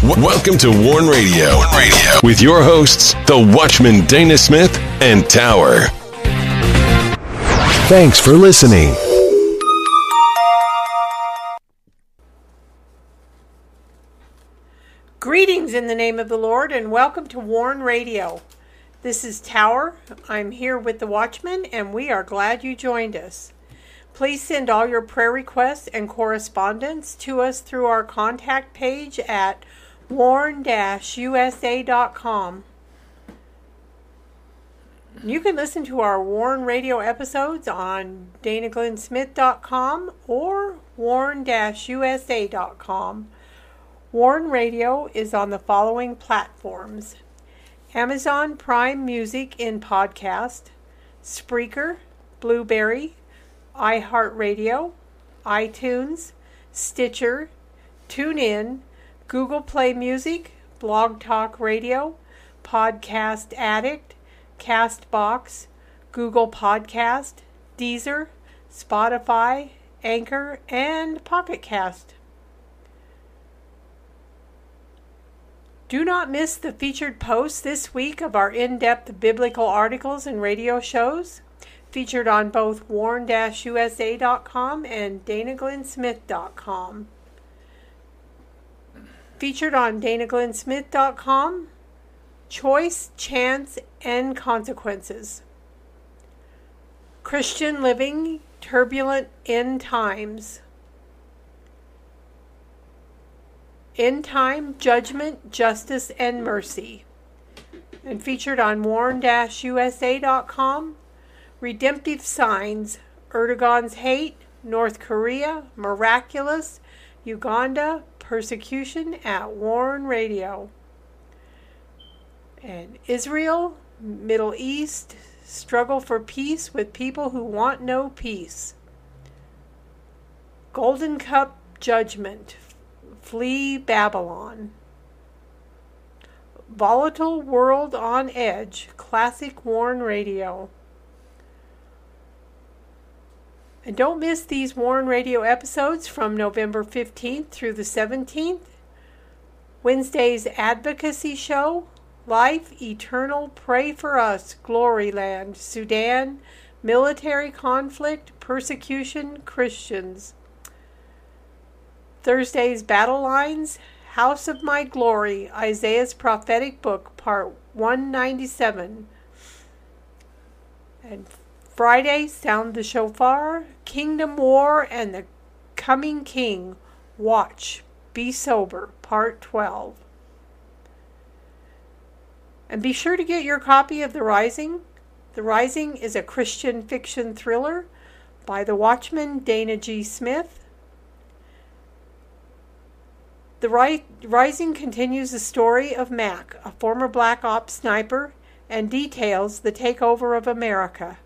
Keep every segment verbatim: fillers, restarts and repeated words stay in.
W- welcome to Warn Radio. Warn Radio with your hosts, the Watchman Dana Smith and Tower. Thanks for listening. Greetings in the name of the Lord and welcome to Warn Radio. This is Tower. I'm here with the Watchman and we are glad you joined us. Please send all your prayer requests and correspondence to us through our contact page at warn dash u s a dot com. You can listen to our Warn Radio episodes on dana glenn smith dot com or warn dash u s a dot com. Warn Radio is on the following platforms: Amazon Prime Music in podcast, Spreaker, Blueberry, iHeartRadio, iTunes, Stitcher, TuneIn, Google Play Music, Blog Talk Radio, Podcast Addict, Castbox, Google Podcast, Deezer, Spotify, Anchor, and Pocket Cast. Do not miss the featured posts this week of our in-depth biblical articles and radio shows, featured on both warn dash u s a dot com and dana glenn smith dot com. Featured on dana glenn smith dot com, Choice, Chance, and Consequences. Christian Living, Turbulent End Times. End Time, Judgment, Justice, and Mercy. And featured on warn dash u s a dot com, Redemptive Signs, Erdogan's Hate, North Korea, Miraculous, Uganda, Persecution at Warn Radio. And Israel, Middle East, Struggle for Peace with People Who Want No Peace. Golden Cup Judgment, Flee Babylon. Volatile World on Edge, Classic Warn Radio. And don't miss these Warn Radio episodes from November fifteenth through the seventeenth. Wednesday's Advocacy Show, Life Eternal, Pray for Us, Glory Land, Sudan, Military Conflict, Persecution, Christians. Thursday's Battle Lines, House of My Glory, Isaiah's Prophetic Book, Part one ninety-seven. And Friday, Sound the Shofar, Kingdom War, and the Coming King, Watch, Be Sober, Part twelve. And be sure to get your copy of The Rising. The Rising is a Christian fiction thriller by the Watchman Dana G. Smith. The Rising continues the story of Mac, a former Black Ops sniper, and details the takeover of America.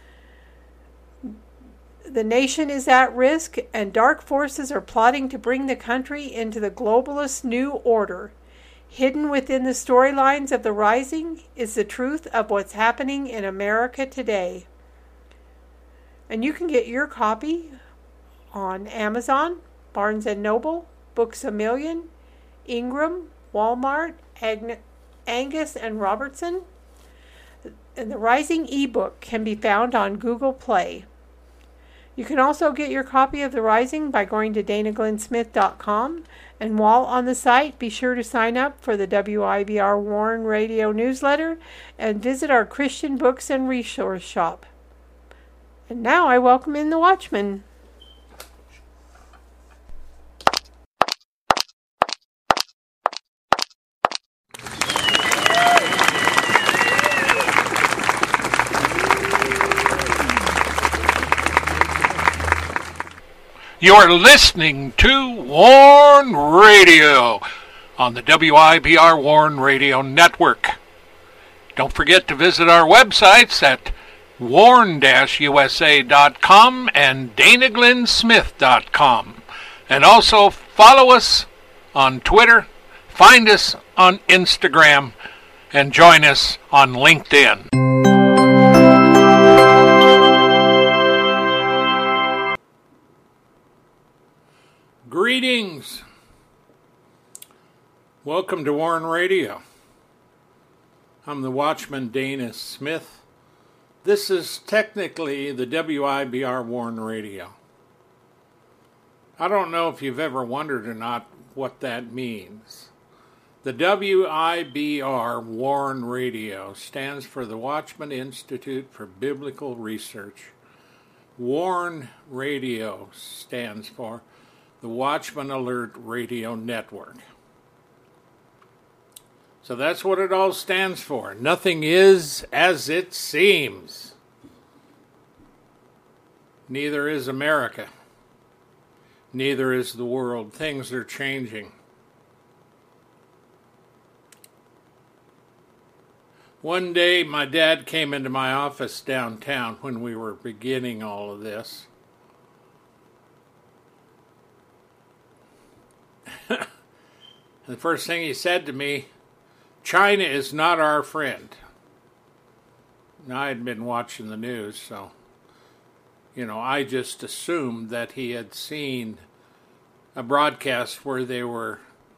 The nation is at risk, and dark forces are plotting to bring the country into the globalist new order. Hidden within the storylines of The Rising is the truth of what's happening in America today. And you can get your copy on Amazon, Barnes and Noble, Books A Million, Ingram, Walmart, Agn- Angus and Robertson. And the Rising ebook can be found on Google Play. You can also get your copy of The Rising by going to dana glenn smith dot com, and while on the site, be sure to sign up for the W I B R Warn Radio newsletter and visit our Christian books and resource shop. And now I welcome in the Watchman. You're listening to Warn Radio on the W I B R Warn Radio Network. Don't forget to visit our websites at warn dash u s a dot com and dana glenn smith dot com. And also follow us on Twitter, find us on Instagram, and join us on LinkedIn. Greetings. Welcome to Warren Radio. I'm the Watchman Dana Smith. This is technically the W I B R Warren Radio. I don't know if you've ever wondered or not what that means. The W I B R Warren Radio stands for the Watchman Institute for Biblical Research. Warren Radio stands for the Watchman Alert Radio Network. So that's what it all stands for. Nothing is as it seems. Neither is America. Neither is the world. Things are changing. One day, my dad came into my office downtown when we were beginning all of this. The first thing he said to me, China is not our friend. Now, I had been watching the news, so, you know, I just assumed that he had seen a broadcast where they were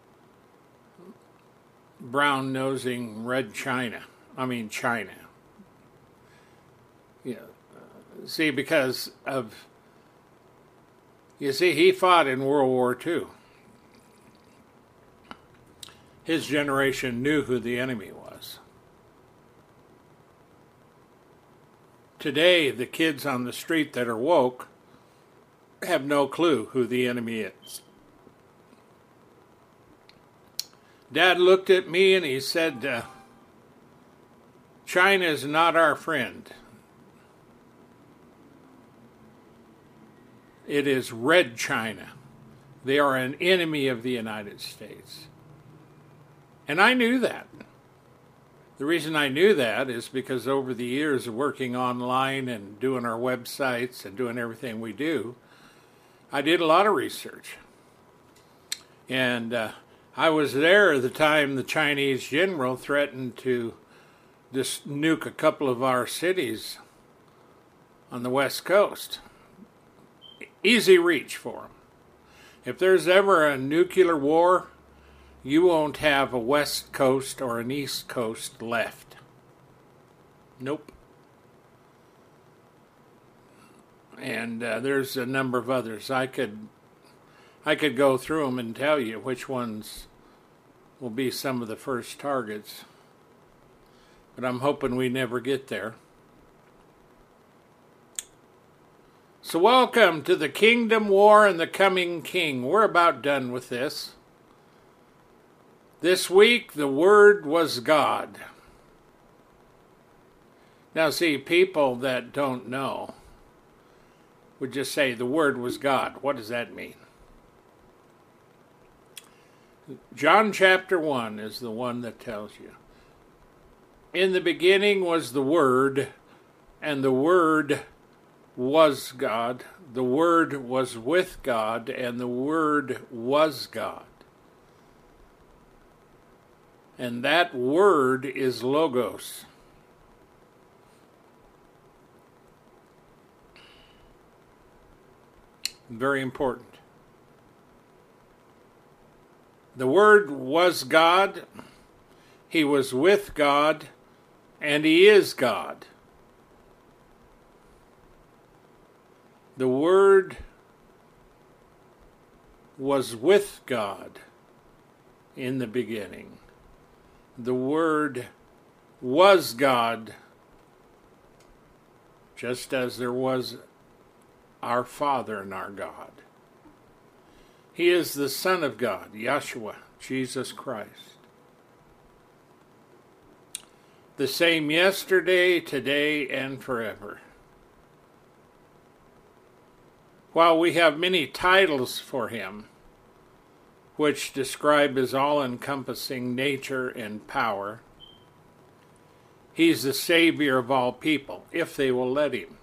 brown-nosing red China. I mean, China. You know, see, because of, you see, he fought in World War Two. His generation knew who the enemy was. Today, the kids on the street that are woke have no clue who the enemy is. Dad looked at me and he said, uh, China is not our friend. It is Red China. They are an enemy of the United States. And I knew that. The reason I knew that is because over the years of working online and doing our websites and doing everything we do, I did a lot of research. And uh, I was there the time the Chinese general threatened to just nuke a couple of our cities on the West Coast. Easy reach for them. If there's ever a nuclear war, you won't have a West Coast or an East Coast left. Nope. And uh, there's a number of others. I could, I could go through them and tell you which ones will be some of the first targets. But I'm hoping we never get there. So welcome to the Kingdom War and the Coming King. We're about done with this. This week, the Word was God. Now, see, people that don't know would just say the Word was God. What does that mean? John chapter one is the one that tells you. In the beginning was the Word, and the Word was God. The Word was with God, and the Word was God. And that word is Logos. Very important. The Word was God, He was with God, and He is God. The Word was with God in the beginning. The Word was God, just as there was our Father and our God. He is the Son of God, Yeshua, Jesus Christ. The same yesterday, today, and forever. While we have many titles for Him, which describe His all-encompassing nature and power, He's the Savior of all people, if they will let Him.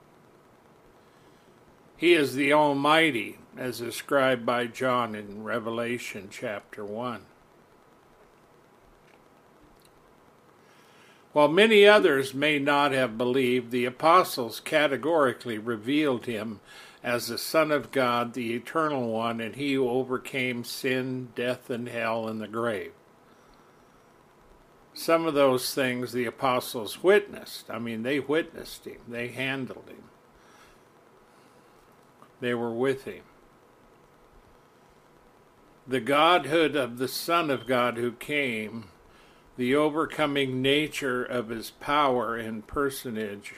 He is the Almighty, as described by John in Revelation chapter one. While many others may not have believed, the apostles categorically revealed Him as the Son of God, the Eternal One, and he who overcame sin, death, and hell, and the grave. Some of those things the apostles witnessed. I mean, they witnessed him. They handled him. They were with him. The Godhood of the Son of God who came, the overcoming nature of his power and personage,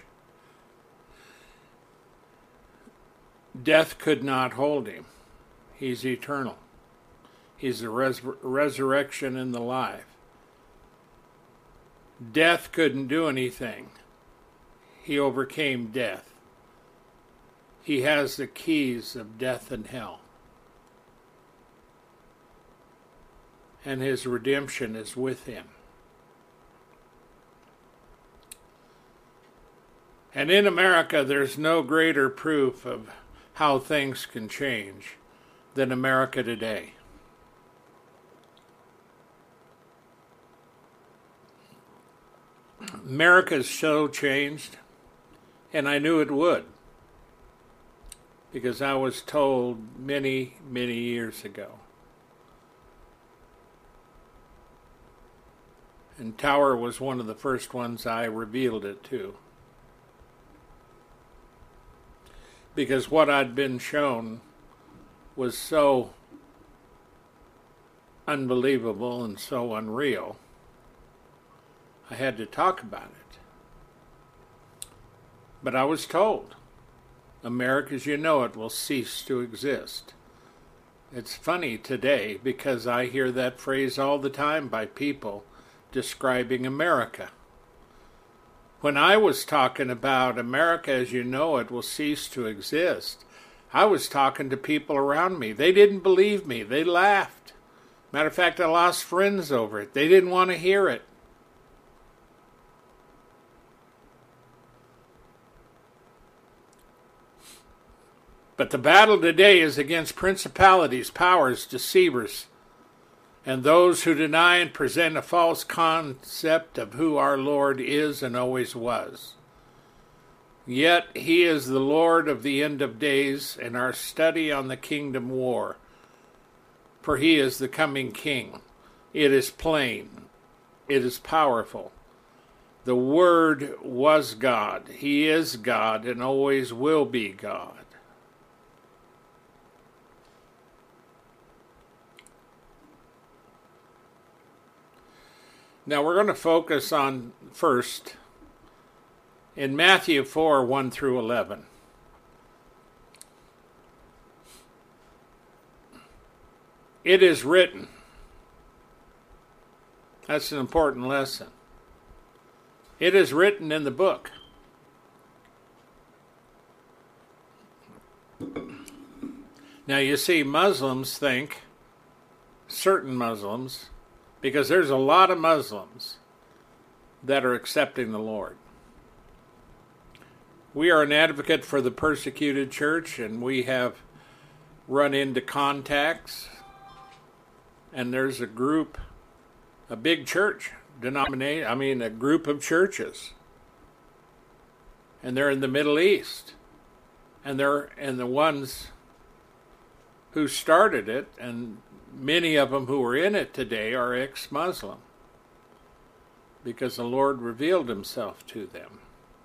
death could not hold him. He's eternal. He's the res- resurrection and the life. Death couldn't do anything. He overcame death. He has the keys of death and hell. And his redemption is with him. And in America, there's no greater proof of how things can change than America today. America's so changed, and I knew it would, because I was told many, many years ago. And Tower was one of the first ones I revealed it to. Because what I'd been shown was so unbelievable and so unreal, I had to talk about it. But I was told, America as you know it will cease to exist. It's funny today because I hear that phrase all the time by people describing America. When I was talking about America as you know it will cease to exist, I was talking to people around me. They didn't believe me. They laughed. Matter of fact, I lost friends over it. They didn't want to hear it. But the battle today is against principalities, powers, deceivers, and those who deny and present a false concept of who our Lord is and always was. Yet he is the Lord of the end of days in our study on the kingdom war. For he is the coming king. It is plain. It is powerful. The Word was God. He is God and always will be God. Now we're going to focus on first in Matthew four, one through eleven. It is written. That's an important lesson. It is written in the book. Now you see, Muslims think, certain Muslims, because there's a lot of Muslims that are accepting the Lord. We are an advocate for the persecuted church, and we have run into contacts, and there's a group, a big church, denomination, I mean a group of churches, and they're in the Middle East, and they're and the ones who started it, and many of them who are in it today are ex-Muslim, because the Lord revealed himself to them.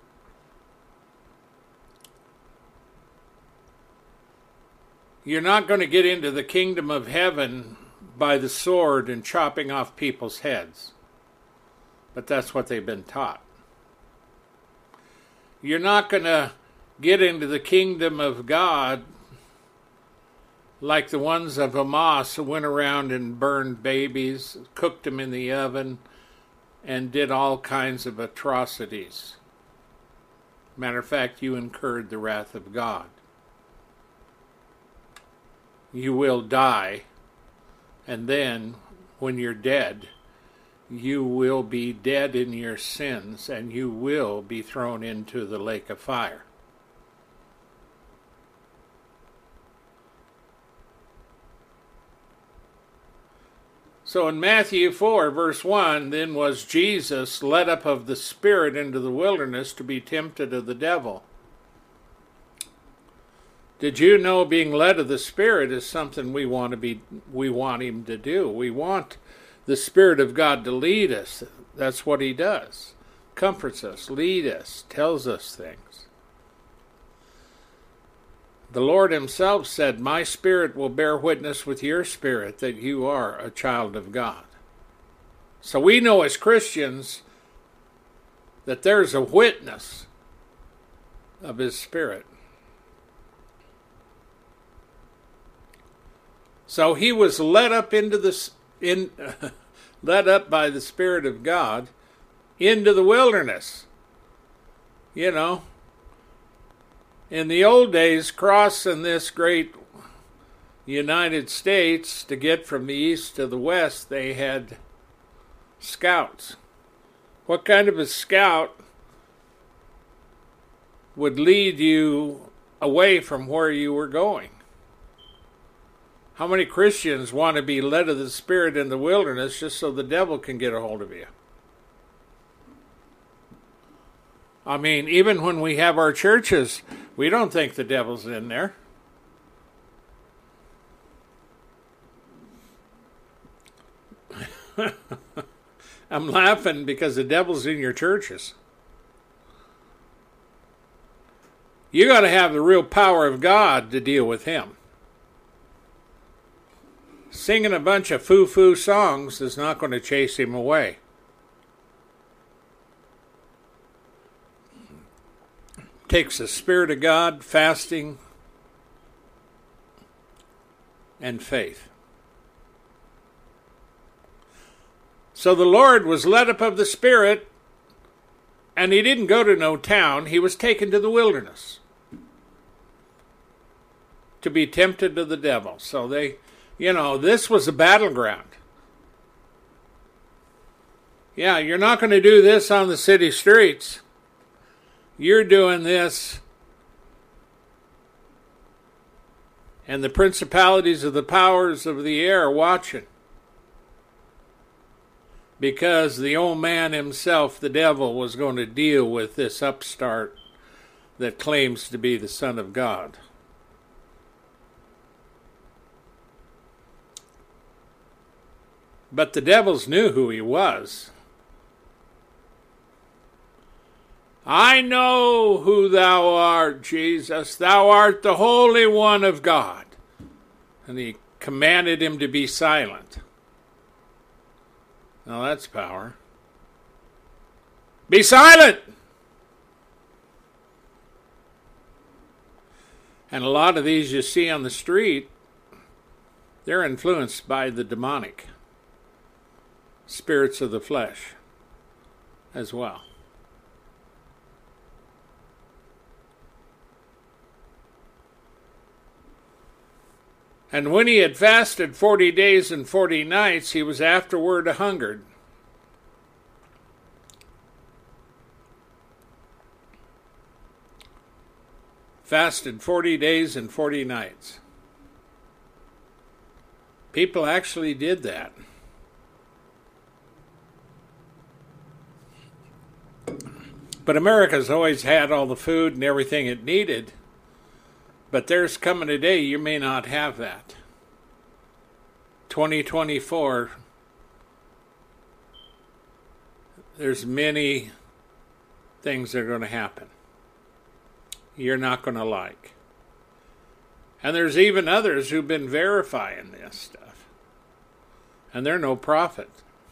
You're not going to get into the kingdom of heaven by the sword and chopping off people's heads. But that's what they've been taught. You're not going to get into the kingdom of God like the ones of Hamas who went around and burned babies, cooked them in the oven, and did all kinds of atrocities. Matter of fact, you incurred the wrath of God. You will die, and then, when you're dead, you will be dead in your sins, and you will be thrown into the lake of fire. So in Matthew four, verse one, then was Jesus led up of the Spirit into the wilderness to be tempted of the devil. Did you know being led of the Spirit is something we want to be, we want Him to do? We want the Spirit of God to lead us. That's what He does. Comforts us, leads us, tells us things. The Lord Himself said, "My Spirit will bear witness with your spirit that you are a child of God." So we know as Christians that there's a witness of His Spirit. So he was led up into the in led up by the Spirit of God into the wilderness. You know, in the old days, crossing this great United States to get from the east to the west, they had scouts. What kind of a scout would lead you away from where you were going? How many Christians want to be led of the Spirit in the wilderness just so the devil can get a hold of you? I mean, even when we have our churches, we don't think the devil's in there. I'm laughing because the devil's in your churches. You got to have the real power of God to deal with him. Singing a bunch of foo-foo songs is not going to chase him away. It takes the Spirit of God, fasting, and faith. So the Lord was led up of the Spirit, and he didn't go to no town. He was taken to the wilderness to be tempted of the devil. So they, you know, this was a battleground. Yeah, you're not going to do this on the city streets. You're doing this, and the principalities of the powers of the air are watching. Because the old man himself, the devil, was going to deal with this upstart that claims to be the Son of God. But the devils knew who he was. I know who thou art, Jesus. Thou art the Holy One of God. And he commanded him to be silent. Now that's power. Be silent! And a lot of these you see on the street, they're influenced by the demonic spirits of the flesh as well. And when he had fasted forty days and forty nights, he was afterward a-hungered. Fasted forty days and forty nights. People actually did that. But America's always had all the food and everything it needed. But there's coming a day you may not have that. twenty twenty-four, there's many things that are going to happen you're not going to like. And there's even others who've been verifying this stuff. And they're no prophet.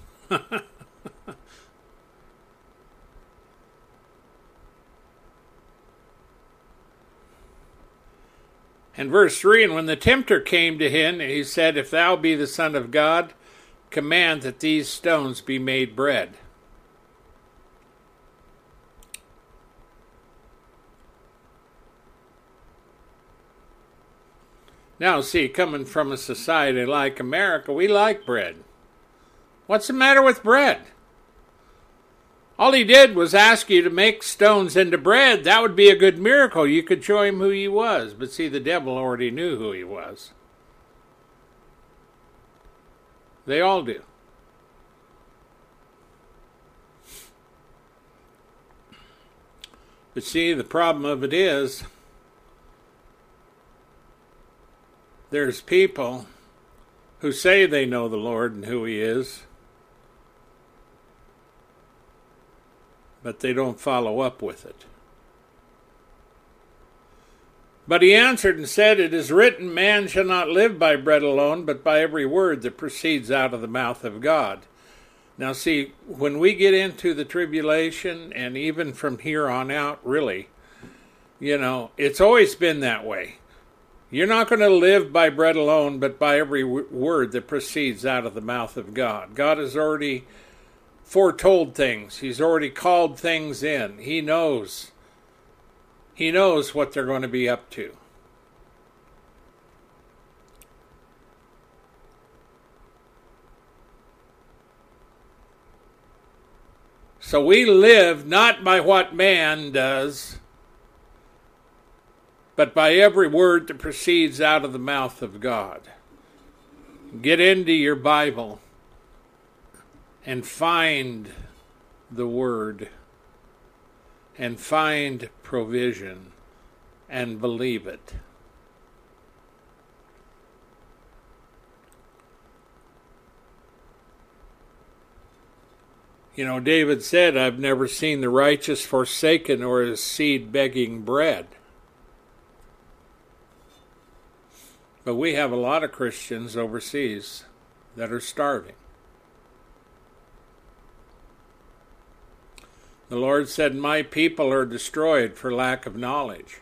And verse three, and when the tempter came to him, he said, If thou be the Son of God, command that these stones be made bread. Now, see, coming from a society like America, we like bread. What's the matter with bread? All he did was ask you to make stones into bread. That would be a good miracle. You could show him who he was. But see, the devil already knew who he was. They all do. But see, the problem of it is, there's people who say they know the Lord and who He is, but they don't follow up with it. But He answered and said, "It is written, man shall not live by bread alone, but by every word that proceeds out of the mouth of God." Now see, when we get into the tribulation, and even from here on out, really, you know, it's always been that way. You're not going to live by bread alone, but by every w- word that proceeds out of the mouth of God. God has already foretold things. He's already called things in. He knows. He knows what they're going to be up to. So we live not by what man does, but by every word that proceeds out of the mouth of God. Get into your Bible and find the Word and find provision and believe it. You know, David said, "I've never seen the righteous forsaken or his seed begging bread." But we have a lot of Christians overseas that are starving. The Lord said, "My people are destroyed for lack of knowledge."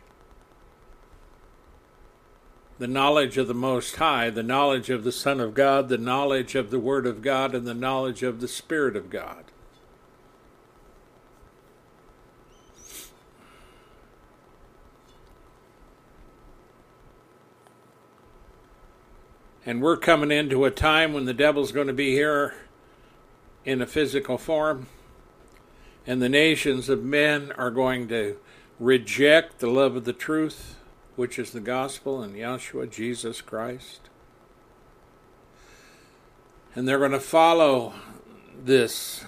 The knowledge of the Most High, the knowledge of the Son of God, the knowledge of the Word of God, and the knowledge of the Spirit of God. And we're coming into a time when the devil's going to be here in a physical form, and the nations of men are going to reject the love of the truth, which is the gospel and Yahshua, Jesus Christ. And they're going to follow this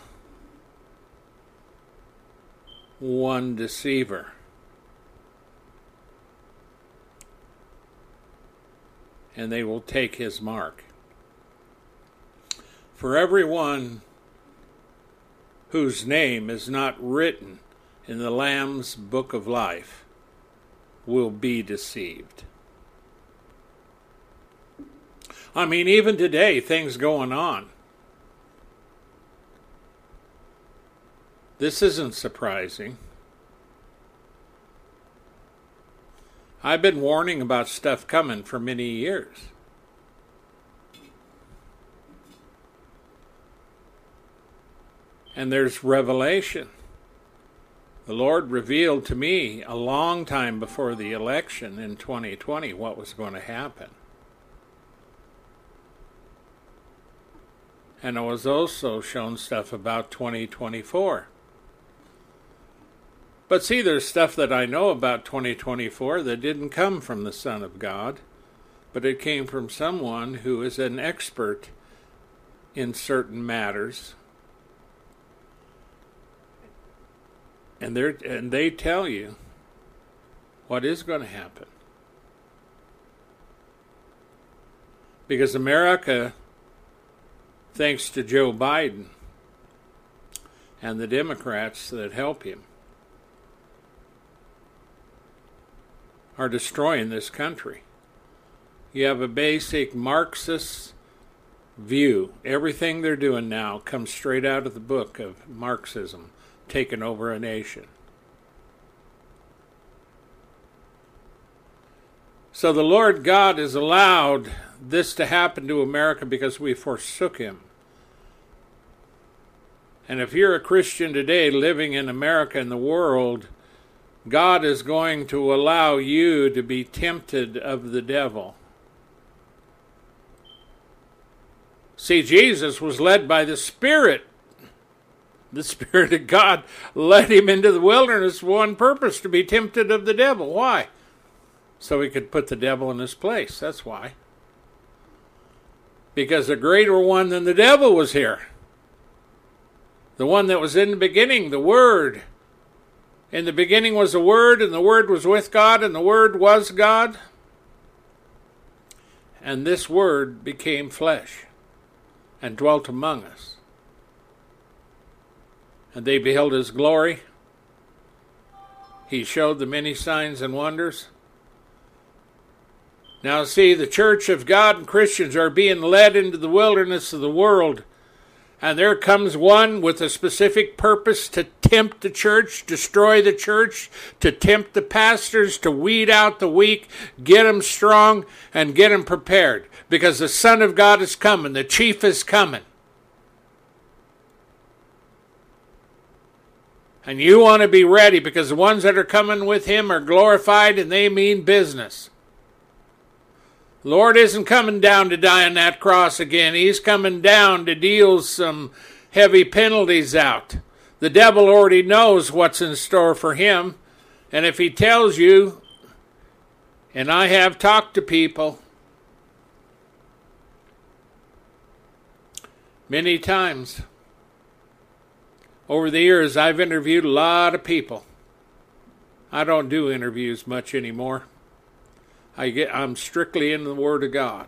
one deceiver. And they will take his mark. For everyone whose name is not written in the Lamb's book of life will be deceived. I mean, even today, things going on. This isn't surprising. I've been warning about stuff coming for many years. And there's revelation. The Lord revealed to me a long time before the election in twenty twenty what was going to happen. And I was also shown stuff about twenty twenty-four. But see, there's stuff that I know about twenty twenty-four that didn't come from the Son of God, but it came from someone who is an expert in certain matters. And they and they tell you what is going to happen. Because America, thanks to Joe Biden and the Democrats that help him, are destroying this country. You have a basic Marxist view. Everything they're doing now comes straight out of the book of Marxism, taking over a nation. So the Lord God has allowed this to happen to America because we forsook Him. And if you're a Christian today living in America and the world, God is going to allow you to be tempted of the devil. See, Jesus was led by the Spirit. The Spirit of God led him into the wilderness for one purpose, to be tempted of the devil. Why? So he could put the devil in his place. That's why. Because a greater one than the devil was here. The one that was in the beginning, the Word. In the beginning was the Word, and the Word was with God, and the Word was God. And this Word became flesh and dwelt among us. And they beheld his glory. He showed them many signs and wonders. Now see, the church of God and Christians are being led into the wilderness of the world. And there comes one with a specific purpose to tempt the church, destroy the church, to tempt the pastors, to weed out the weak, get them strong, and get them prepared. Because the Son of God is coming. The chief is coming. And you want to be ready, because the ones that are coming with him are glorified and they mean business. The Lord isn't coming down to die on that cross again. He's coming down to deal some heavy penalties out. The devil already knows what's in store for him. And if he tells you, and I have talked to people many times over the years, I've interviewed a lot of people. I don't do interviews much anymore. I get, I'm strictly in the Word of God.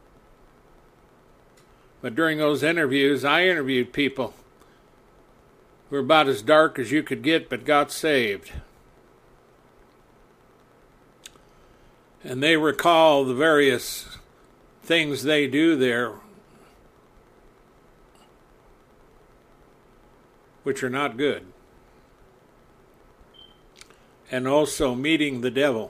But during those interviews, I interviewed people who were about as dark as you could get, but got saved. And they recall the various things they do there, which are not good. And also meeting the devil.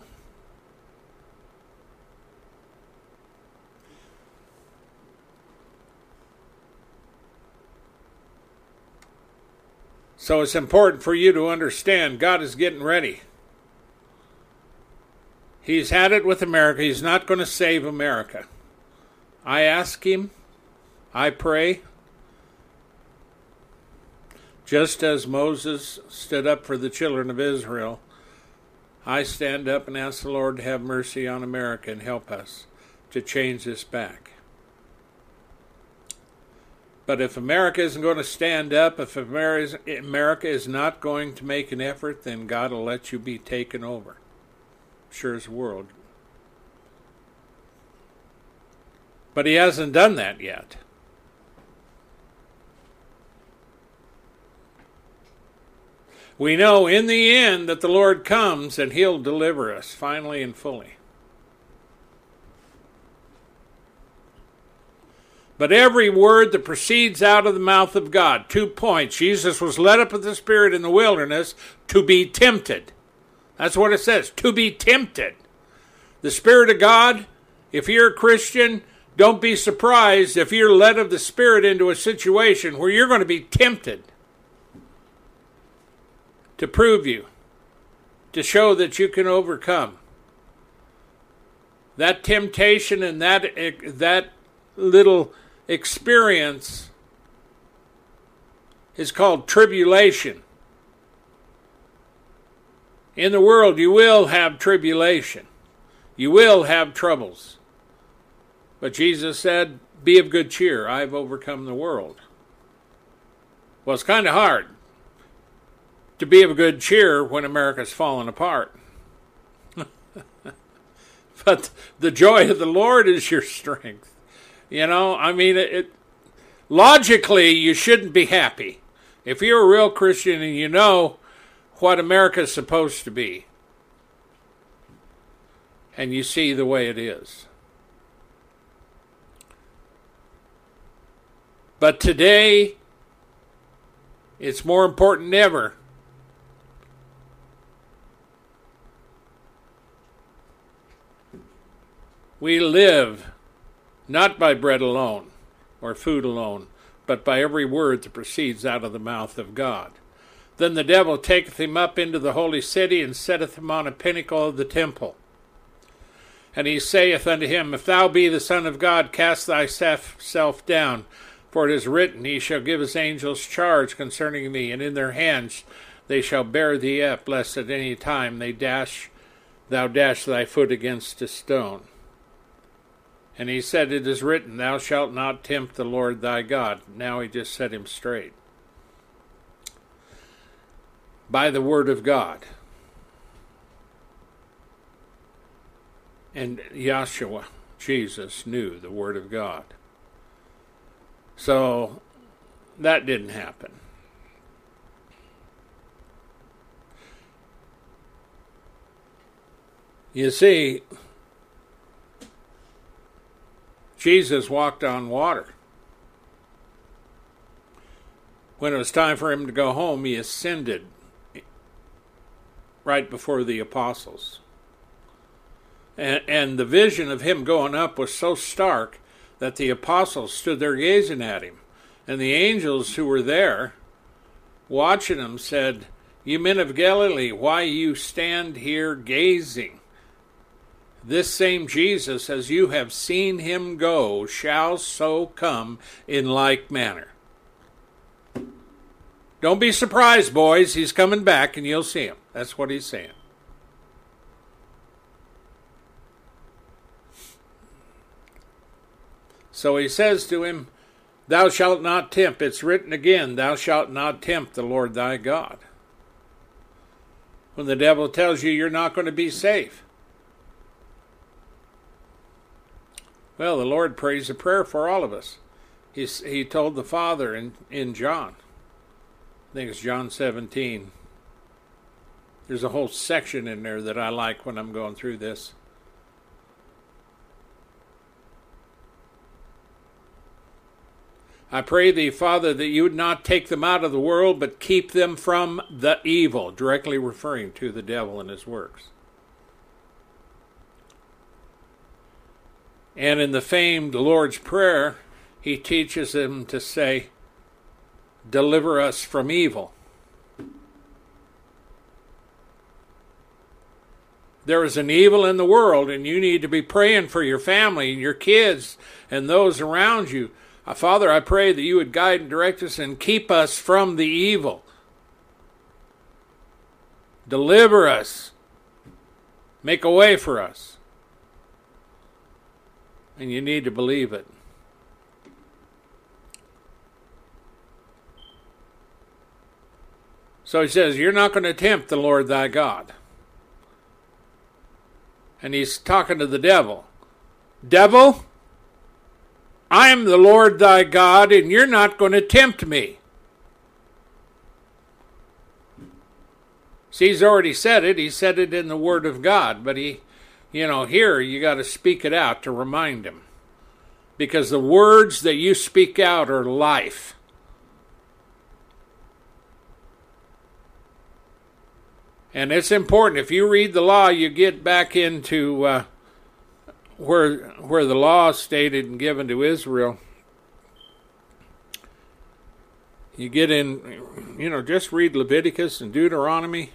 So it's important for you to understand God is getting ready. He's had it with America. He's not going to save America. I ask him, I pray, just as Moses stood up for the children of Israel, I stand up and ask the Lord to have mercy on America and help us to change this back. But if America isn't going to stand up, if America is not going to make an effort, then God will let you be taken over. Sure as the world. But he hasn't done that yet. We know in the end that the Lord comes and he'll deliver us finally and fully. But every word that proceeds out of the mouth of God, two points. Jesus was led up of the Spirit in the wilderness to be tempted. That's what it says, to be tempted. The Spirit of God, if you're a Christian, don't be surprised if you're led of the Spirit into a situation where you're going to be tempted to prove you, to show that you can overcome. That temptation and that that little experience is called tribulation. In the world, you will have tribulation. You will have troubles. But Jesus said, be of good cheer. I've overcome the world. Well, it's kind of hard to be of good cheer when America's falling apart. But the joy of the Lord is your strength. You know, I mean, it, it logically, you shouldn't be happy. If you're a real Christian and you know what America's supposed to be, and you see the way it is. But today, it's more important than ever we live not by bread alone or food alone, but by every word that proceeds out of the mouth of God. Then the devil taketh him up into the holy city, and setteth him on a pinnacle of the temple. And he saith unto him, If thou be the Son of God, cast thyself down, for it is written, He shall give his angels charge concerning thee, and in their hands they shall bear thee up, lest at any time they dash, thou dash thy foot against a stone. And he said, It is written, Thou shalt not tempt the Lord thy God. Now he just set him straight. By the word of God. And Yahshua, Jesus knew the Word of God. So that didn't happen. You see, Jesus walked on water. When it was time for him to go home, he ascended right before the apostles. And, and the vision of him going up was so stark that the apostles stood there gazing at him. And the angels who were there watching him said, "You men of Galilee, why you stand here gazing? This same Jesus, as you have seen him go, shall so come in like manner." Don't be surprised, boys. He's coming back and you'll see him. That's what he's saying. So he says to him, "Thou shalt not tempt." It's written again, "Thou shalt not tempt the Lord thy God." When the devil tells you you're not going to be safe. Well, the Lord prays a prayer for all of us. He, he told the Father in, in John. I think it's John seventeen. There's a whole section in there that I like when I'm going through this. "I pray thee, Father, that you would not take them out of the world, but keep them from the evil," directly referring to the devil and his works. And in the famed Lord's Prayer, he teaches them to say, "Deliver us from evil." There is an evil in the world, and you need to be praying for your family and your kids and those around you. Father, I pray that you would guide and direct us and keep us from the evil. Deliver us. Make a way for us. And you need to believe it. So he says, you're not going to tempt the Lord thy God. And he's talking to the devil. Devil, I am the Lord thy God, and you're not going to tempt me. See, he's already said it. He said it in the Word of God. But he, you know, here you got to speak it out to remind him. Because the words that you speak out are life. And it's important. If you read the law, you get back into uh, where where the law is stated and given to Israel. You get in, you know, just read Leviticus and Deuteronomy.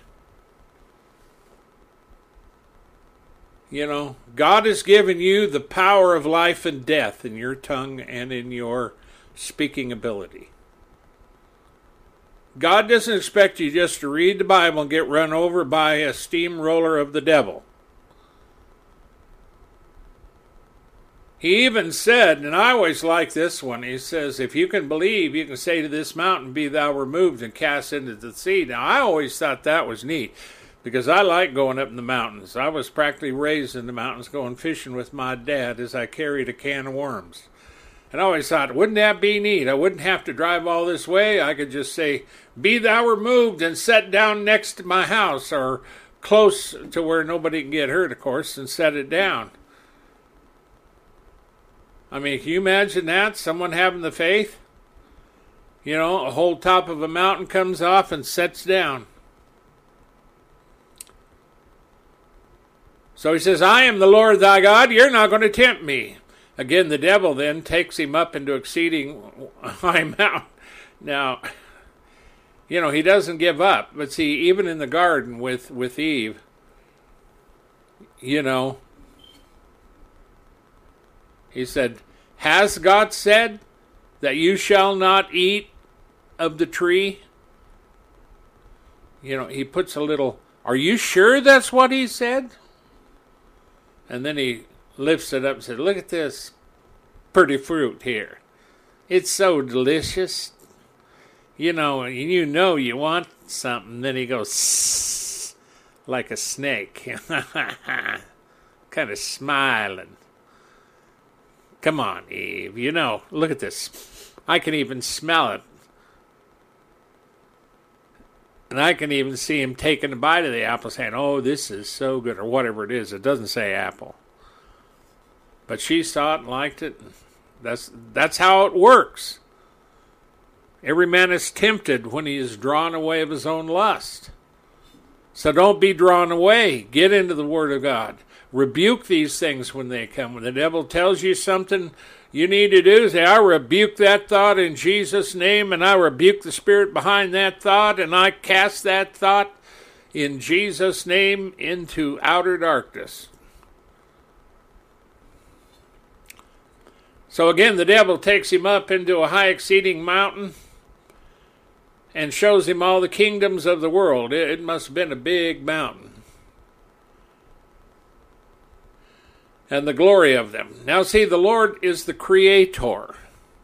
You know, God has given you the power of life and death in your tongue and in your speaking ability. God doesn't expect you just to read the Bible and get run over by a steamroller of the devil. He even said, and I always like this one, he says, if you can believe, you can say to this mountain, be thou removed and cast into the sea. Now, I always thought that was neat, because I like going up in the mountains. I was practically raised in the mountains going fishing with my dad as I carried a can of worms. And I always thought, wouldn't that be neat? I wouldn't have to drive all this way. I could just say, be thou removed and set down next to my house, or close to where nobody can get hurt, of course, and set it down. I mean, can you imagine that? Someone having the faith? You know, a whole top of a mountain comes off and sets down. So he says, I am the Lord thy God. You're not going to tempt me. Again, the devil then takes him up into exceeding high mountain. Now, you know, he doesn't give up. But see, even in the garden with, with Eve, you know, he said, has God said that you shall not eat of the tree? You know, he puts a little, are you sure that's what he said? And then he lifts it up and said, look at this pretty fruit here. It's so delicious. You know, you know you want something. Then he goes, sss, like a snake. Kind of smiling. Come on, Eve. You know, look at this. I can even smell it. And I can even see him taking a bite of the apple saying, oh, this is so good, or whatever it is. It doesn't say apple. But she saw it and liked it. That's, that's how it works. Every man is tempted when he is drawn away of his own lust. So don't be drawn away. Get into the Word of God. Rebuke these things when they come. When the devil tells you something you need to do, say, I rebuke that thought in Jesus' name, and I rebuke the spirit behind that thought, and I cast that thought in Jesus' name into outer darkness. So again, the devil takes him up into a high exceeding mountain and shows him all the kingdoms of the world. It must have been a big mountain. And the glory of them. Now see, the Lord is the creator.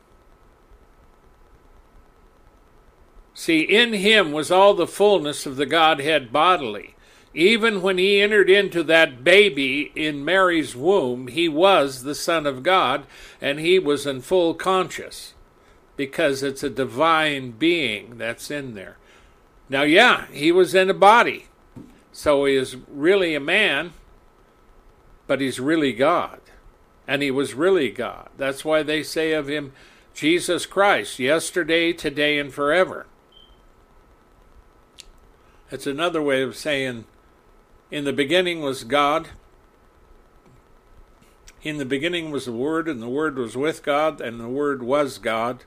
See, in him was all the fullness of the Godhead bodily. Even when he entered into that baby in Mary's womb, he was the Son of God, and he was in full conscious, because it's a divine being that's in there. Now, yeah, he was in a body, so he is really a man, but he's really God, and he was really God. That's why they say of him, Jesus Christ, yesterday, today, and forever. It's another way of saying, in the beginning was God. In the beginning was the Word, and the Word was with God, and the Word was God.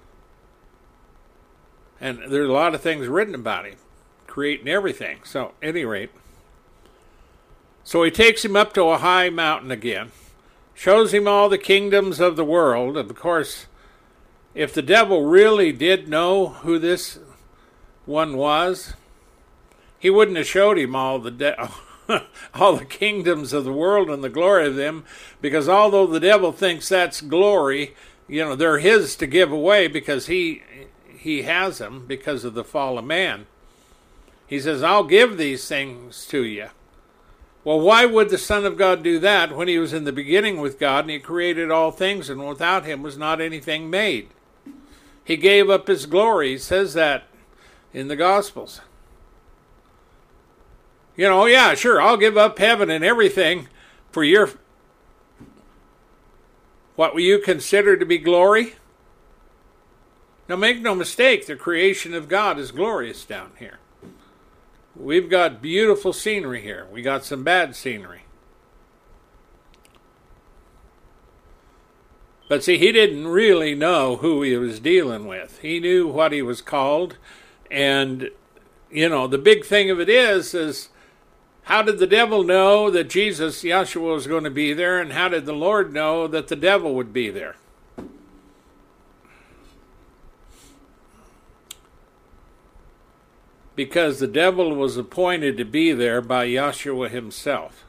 And there's a lot of things written about him, creating everything. So, at any rate, so he takes him up to a high mountain again, shows him all the kingdoms of the world. And of course, if the devil really did know who this one was, he wouldn't have showed him all the de- all the kingdoms of the world and the glory of them, because although the devil thinks that's glory, you know, they're his to give away because he he has them because of the fall of man. He says, I'll give these things to you. Well, why would the Son of God do that when he was in the beginning with God and he created all things, and without him was not anything made? He gave up his glory. He says that in the Gospels. You know, yeah, sure, I'll give up heaven and everything for your, what will you consider to be glory? Now, make no mistake, the creation of God is glorious down here. We've got beautiful scenery here. We got some bad scenery. But see, he didn't really know who he was dealing with. He knew what he was called. And, you know, the big thing of it is, is how did the devil know that Jesus, Yeshua, was going to be there? And how did the Lord know that the devil would be there? Because the devil was appointed to be there by Yeshua himself.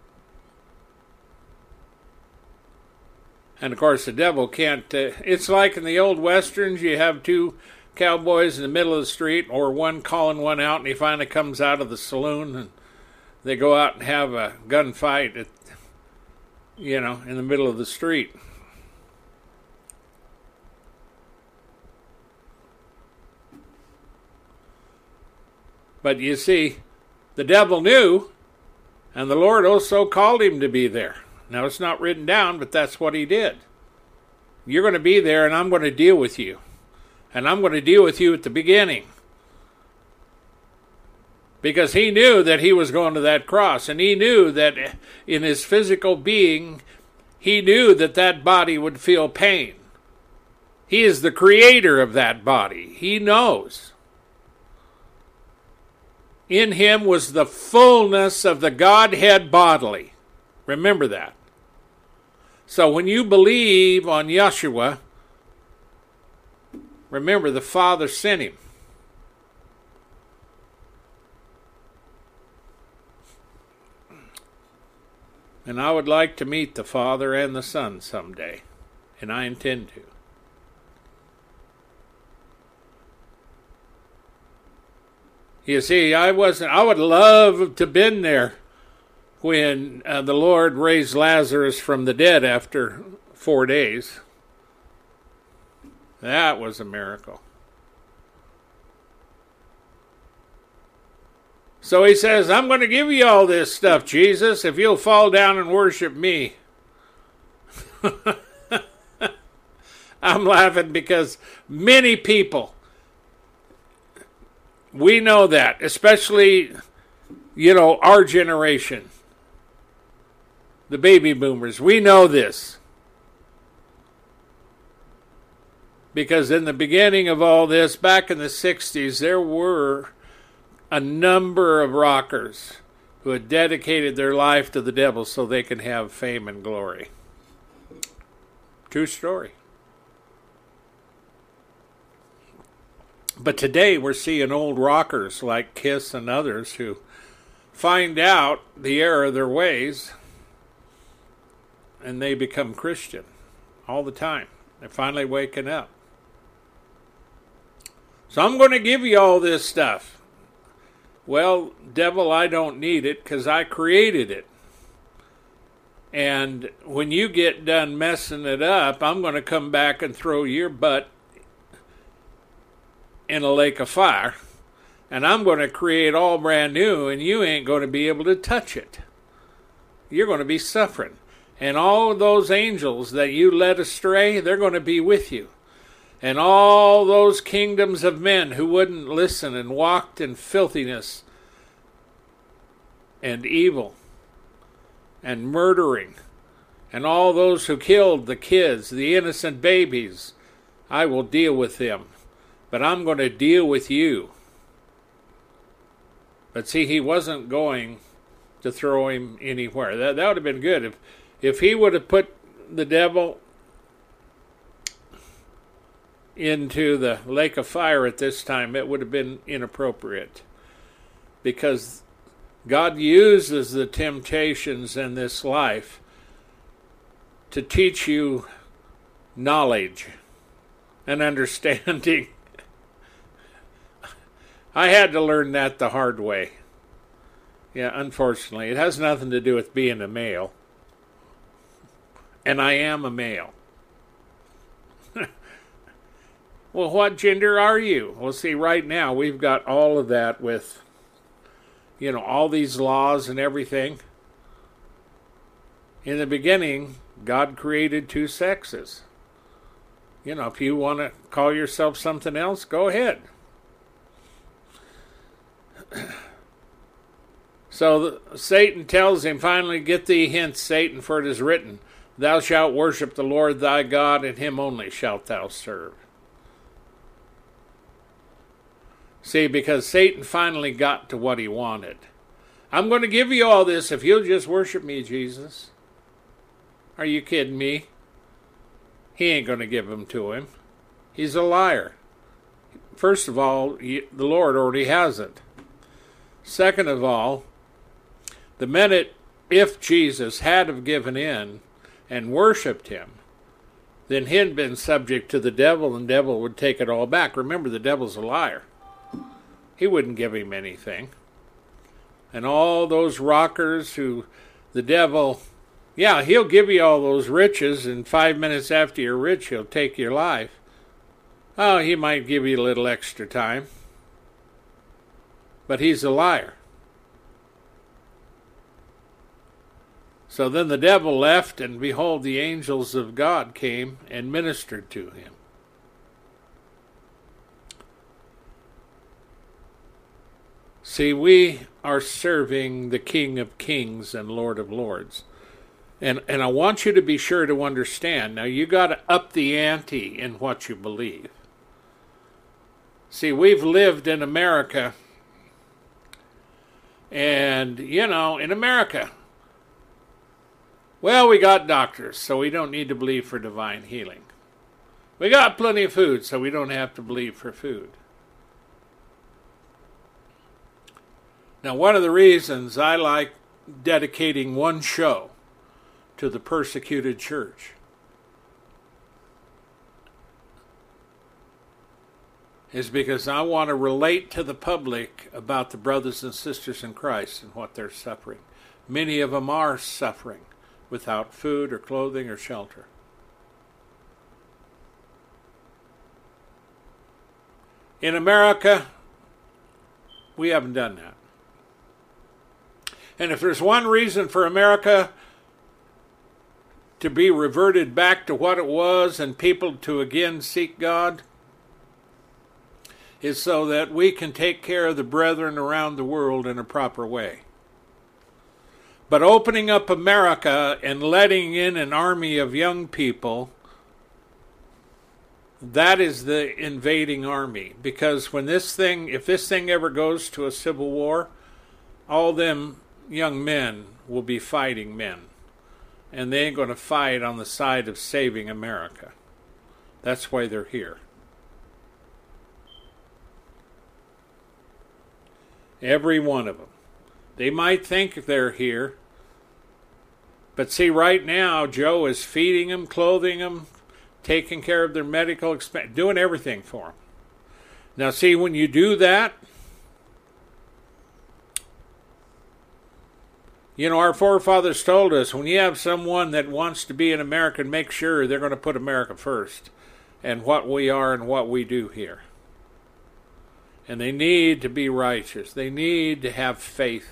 And of course the devil can't, uh, it's like in the old westerns, you have two cowboys in the middle of the street, or one calling one out, and he finally comes out of the saloon, and they go out and have a gunfight at, you know, in the middle of the street. But you see, the devil knew, and the Lord also called him to be there. Now, it's not written down, but that's what he did. You're going to be there, and I'm going to deal with you. And I'm going to deal with you at the beginning. Because he knew that he was going to that cross, and he knew that in his physical being, he knew that that body would feel pain. He is the creator of that body. He knows. In him was the fullness of the Godhead bodily. Remember that. So when you believe on Yeshua, remember the Father sent him. And I would like to meet the Father and the Son someday, and I intend to. You see, I wasn't, I would love to have been there when uh, the Lord raised Lazarus from the dead after four days. That was a miracle. So he says, I'm going to give you all this stuff, Jesus, if you'll fall down and worship me. I'm laughing because many people, we know that, especially, you know, our generation, the baby boomers, we know this. Because in the beginning of all this, back in the sixties, there were a number of rockers who had dedicated their life to the devil so they can have fame and glory. True story. But today we're seeing old rockers like Kiss and others who find out the error of their ways and they become Christian all the time. They're finally waking up. So I'm going to give you all this stuff. Well, devil, I don't need it because I created it. And when you get done messing it up, I'm going to come back and throw your butt in a lake of fire. And I'm going to create all brand new, and you ain't going to be able to touch it. You're going to be suffering. And all those angels that you led astray, they're going to be with you. And all those kingdoms of men who wouldn't listen and walked in filthiness and evil and murdering, and all those who killed the kids, the innocent babies, I will deal with them. But I'm going to deal with you. But see, he wasn't going to throw him anywhere. That, that would have been good. If, if he would have put the devil into the lake of fire at this time, it would have been inappropriate. Because God uses the temptations in this life to teach you knowledge and understanding. I had to learn that the hard way. Yeah, unfortunately. It has nothing to do with being a male. And I am a male. Well, what gender are you? Well, see, right now we've got all of that with, you know, all these laws and everything. In the beginning, God created two sexes. You know, if you want to call yourself something else, go ahead. So the, Satan tells him, finally, get thee hence, Satan, for it is written, thou shalt worship the Lord thy God, and him only shalt thou serve. See, because Satan finally got to what he wanted. I'm going to give you all this if you'll just worship me, Jesus. Are you kidding me? He ain't going to give them to him. He's a liar. First of all, he, the Lord already has it. Second of all, the minute if Jesus had have given in and worshipped him, then he'd been subject to the devil, and the devil would take it all back. Remember, the devil's a liar. He wouldn't give him anything. And all those rockers who the devil, yeah, he'll give you all those riches, and five minutes after you're rich, he'll take your life. Oh, he might give you a little extra time. But he's a liar. So then the devil left, and behold, the angels of God came and ministered to him. See, we are serving the King of Kings and Lord of Lords. And and I want you to be sure to understand. Now, you got to up the ante in what you believe. See, we've lived in America, and, you know, in America, well, we got doctors, so we don't need to believe for divine healing. We got plenty of food, so we don't have to believe for food. Now, one of the reasons I like dedicating one show to the persecuted church is because I want to relate to the public about the brothers and sisters in Christ and what they're suffering. Many of them are suffering without food or clothing or shelter. In America, we haven't done that. And if there's one reason for America to be reverted back to what it was and people to again seek God, is so that we can take care of the brethren around the world in a proper way. But opening up America and letting in an army of young people, that is the invading army. Because when this thing, if this thing ever goes to a civil war, all them young men will be fighting men. And they ain't going to fight on the side of saving America. That's why they're here. Every one of them. They might think they're here, but see, right now, Joe is feeding them, clothing them, taking care of their medical expense, doing everything for them. Now, see, when you do that, you know, our forefathers told us, when you have someone that wants to be an American, make sure they're going to put America first and what we are and what we do here. And they need to be righteous. They need to have faith.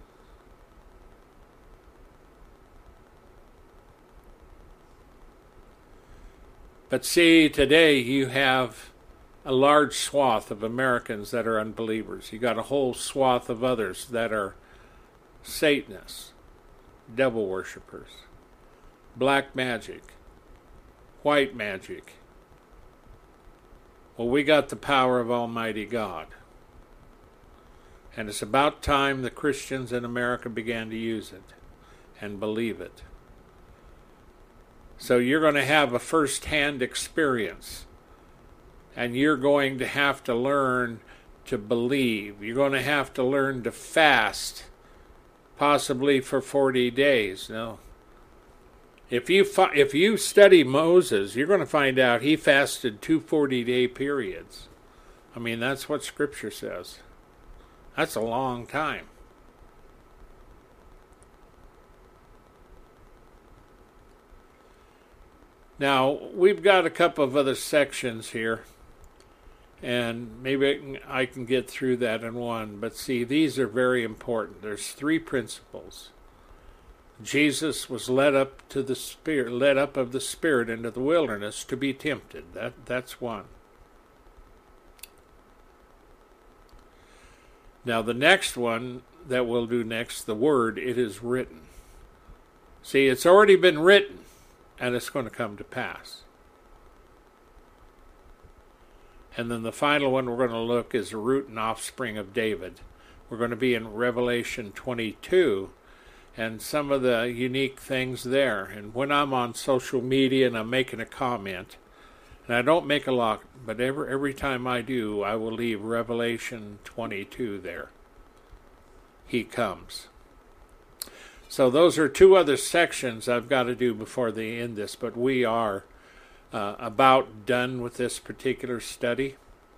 But see, today you have a large swath of Americans that are unbelievers. You got a whole swath of others that are Satanists, devil worshippers, black magic, white magic. Well, we got the power of Almighty God. And it's about time the Christians in America began to use it and believe it. So you're going to have a first-hand experience. And you're going to have to learn to believe. You're going to have to learn to fast, possibly for forty days. Now, if you fi- if you study Moses, you're going to find out he fasted two forty-day periods. I mean, that's what Scripture says. That's a long time. Now, we've got a couple of other sections here, and maybe I can, I can get through that in one. But see, these are very important. There's three principles. Jesus was led up to the Spirit, led up of the Spirit into the wilderness to be tempted. That that's one. Now the next one that we'll do next, the word, it is written. See, it's already been written, and it's going to come to pass. And then the final one we're going to look is the root and offspring of David. We're going to be in Revelation twenty-two, and some of the unique things there. And when I'm on social media and I'm making a comment, and I don't make a lot, but every, every time I do, I will leave Revelation twenty-two there. He comes. So those are two other sections I've got to do before they end this, but we are uh, about done with this particular study.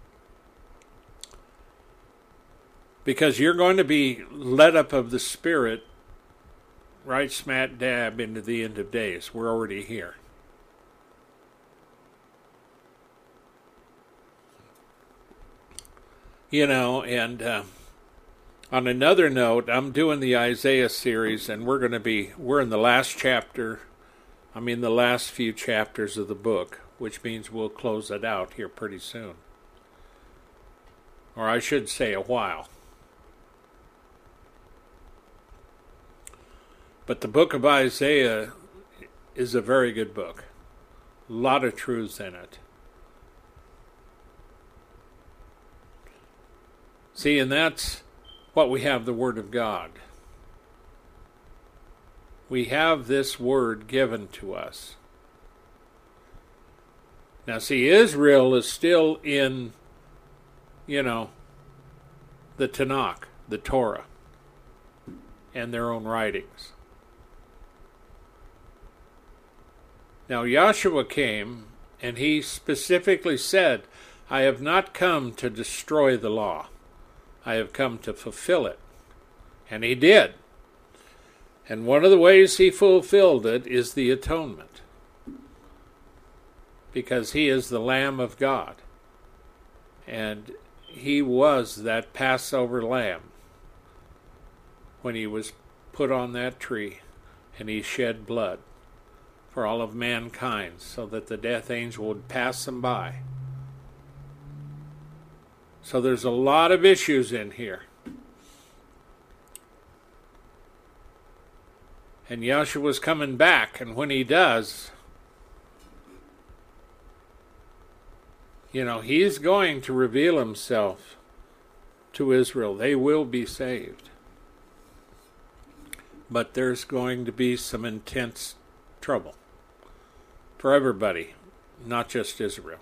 Because you're going to be led up of the Spirit right smack dab into the end of days. We're already here. You know, and uh, on another note, I'm doing the Isaiah series, and we're going to be, we're in the last chapter, I mean the last few chapters of the book, which means we'll close it out here pretty soon. Or I should say a while. But the book of Isaiah is a very good book. A lot of truths in it. See, and that's what we have, the Word of God. We have this Word given to us. Now, see, Israel is still in, you know, the Tanakh, the Torah, and their own writings. Now, Yahshua came, and he specifically said, I have not come to destroy the law. I have come to fulfill it. And he did. And one of the ways he fulfilled it is the atonement. Because he is the Lamb of God. And he was that Passover lamb when he was put on that tree and he shed blood for all of mankind so that the death angel would pass them by. So there's a lot of issues in here. And Yahshua's coming back, and when he does, you know, he's going to reveal himself to Israel. They will be saved. But there's going to be some intense trouble for everybody, not just Israel.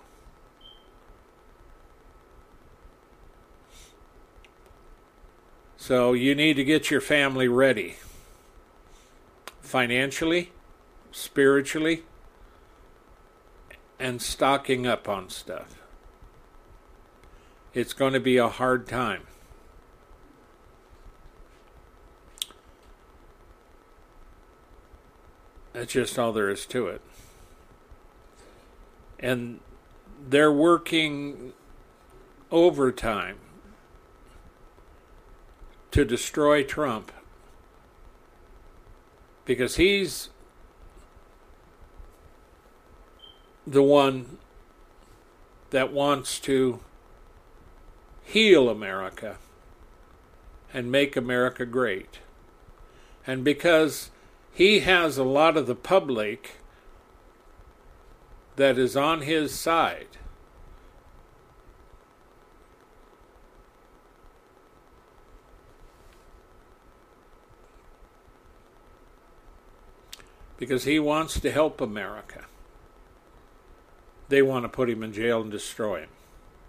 So you need to get your family ready. Financially, spiritually, and stocking up on stuff. It's going to be a hard time. That's just all there is to it. And they're working overtime to destroy Trump because he's the one that wants to heal America and make America great. And because he has a lot of the public that is on his side, because he wants to help America, they want to put him in jail and destroy him.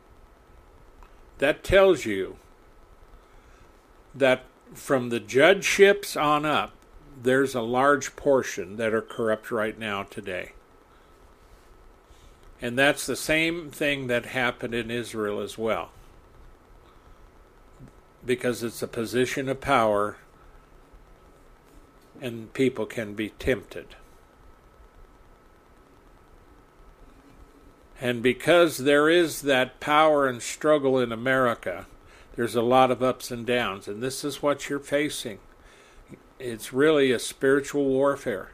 That tells you that from the judgeships on up, there's a large portion that are corrupt right now today. And that's the same thing that happened in Israel as well. Because it's a position of power and people can be tempted. And because there is that power and struggle in America, there's a lot of ups and downs. And this is what you're facing. It's really a spiritual warfare.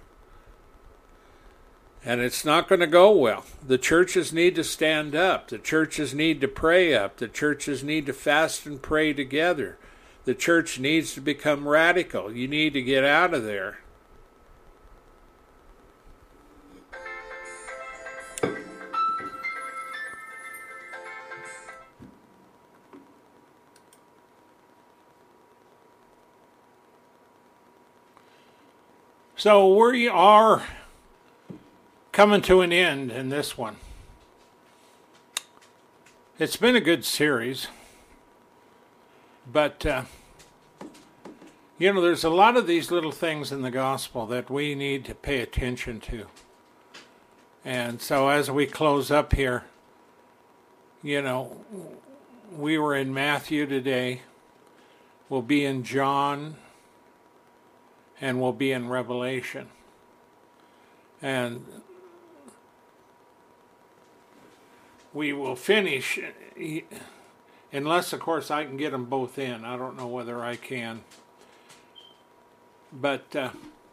And it's not going to go well. The churches need to stand up. The churches need to pray up. The churches need to fast and pray together. The church needs to become radical. You need to get out of there. So we are coming to an end in this one. It's been a good series, but uh, you know, there's a lot of these little things in the gospel that we need to pay attention to. And so as we close up here, you know, we were in Matthew today, we'll be in John, and we'll be in Revelation. And we will finish, unless, of course, I can get them both in. I don't know whether I can. But uh,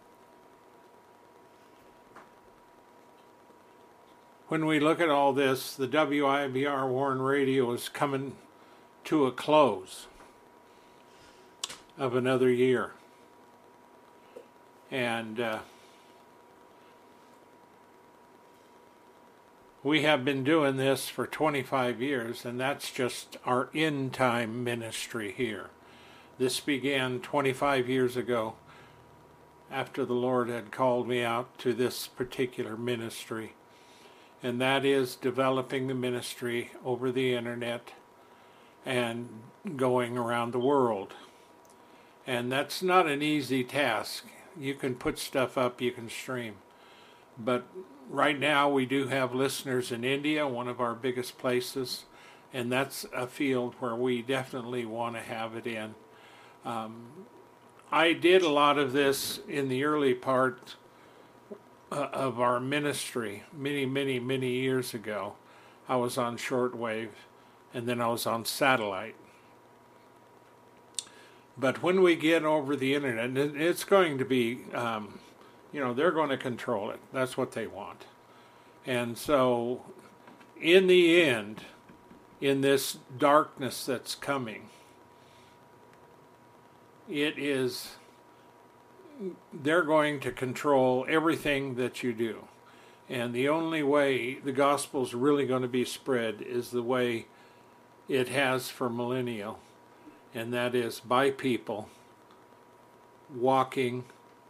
when we look at all this, the W I B R Warren Radio is coming to a close of another year. And uh, we have been doing this for twenty-five years, and that's just our end time ministry here. This began twenty-five years ago after the Lord had called me out to this particular ministry. And that is developing the ministry over the internet and going around the world. And that's not an easy task. You can put stuff up, you can stream. But right now we do have listeners in India, one of our biggest places, and that's a field where we definitely want to have it in. Um, I did a lot of this in the early part uh, of our ministry many, many, many years ago. I was on shortwave, and then I was on satellite. But when we get over the internet, it's going to be, um, you know, they're going to control it. That's what they want. And so, in the end, in this darkness that's coming, it is, they're going to control everything that you do. And the only way the gospel's really going to be spread is the way it has for millennial. And that is by people walking,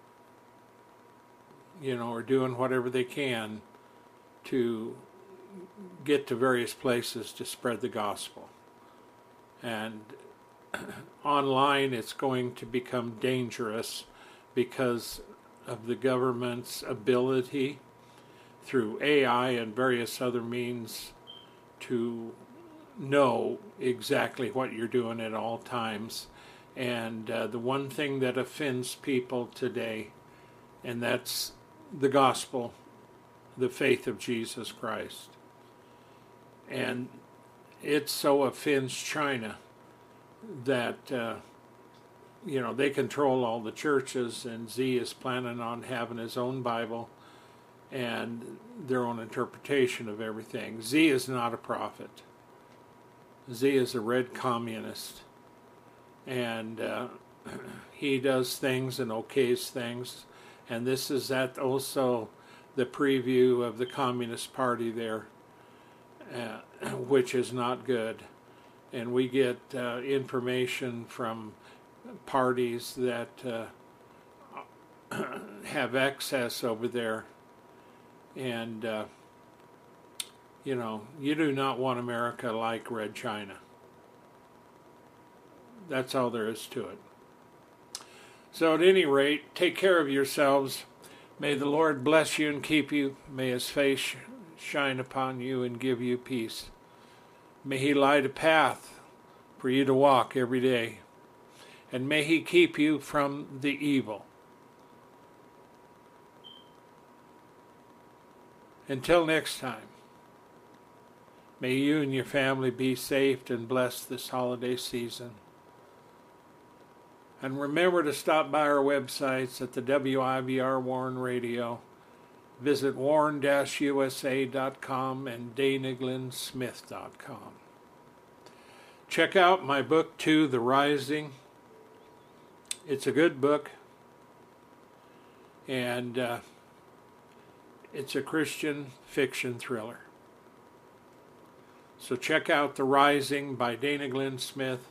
you know, or doing whatever they can to get to various places to spread the gospel. And online it's going to become dangerous because of the government's ability through A I and various other means to know exactly what you're doing at all times. And uh, the one thing that offends people today, and that's the gospel, the faith of Jesus Christ. And it so offends China that, uh, you know, they control all the churches, and Xi is planning on having his own Bible and their own interpretation of everything. Xi is not a prophet. Xi is a red communist, and uh, he does things and okays things, and this is that also the preview of the Communist Party there, uh, which is not good. And we get uh, information from parties that uh, have access over there, and uh, you know, you do not want America like Red China. That's all there is to it. So at any rate, take care of yourselves. May the Lord bless you and keep you. May his face shine upon you and give you peace. May he light a path for you to walk every day. And may he keep you from the evil. Until next time, may you and your family be safe and blessed this holiday season. And remember to stop by our websites at the W I B R Warren Radio. Visit warren dash U S A dot com and dana glenn smith dot com. Check out my book, too, The Rising. It's a good book. And uh, it's a Christian fiction thriller. So check out The Rising by Dana Glenn Smith.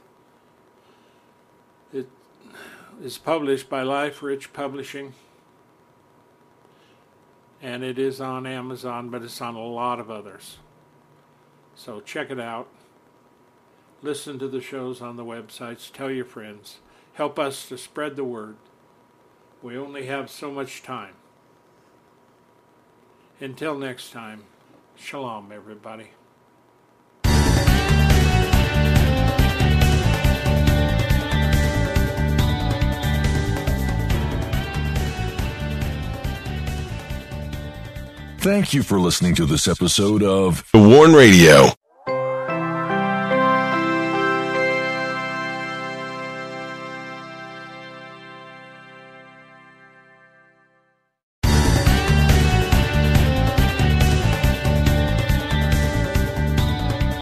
It is published by Life Rich Publishing. And it is on Amazon, but it's on a lot of others. So check it out. Listen to the shows on the websites. Tell your friends. Help us to spread the word. We only have so much time. Until next time, shalom, everybody. Thank you for listening to this episode of The Warren Radio.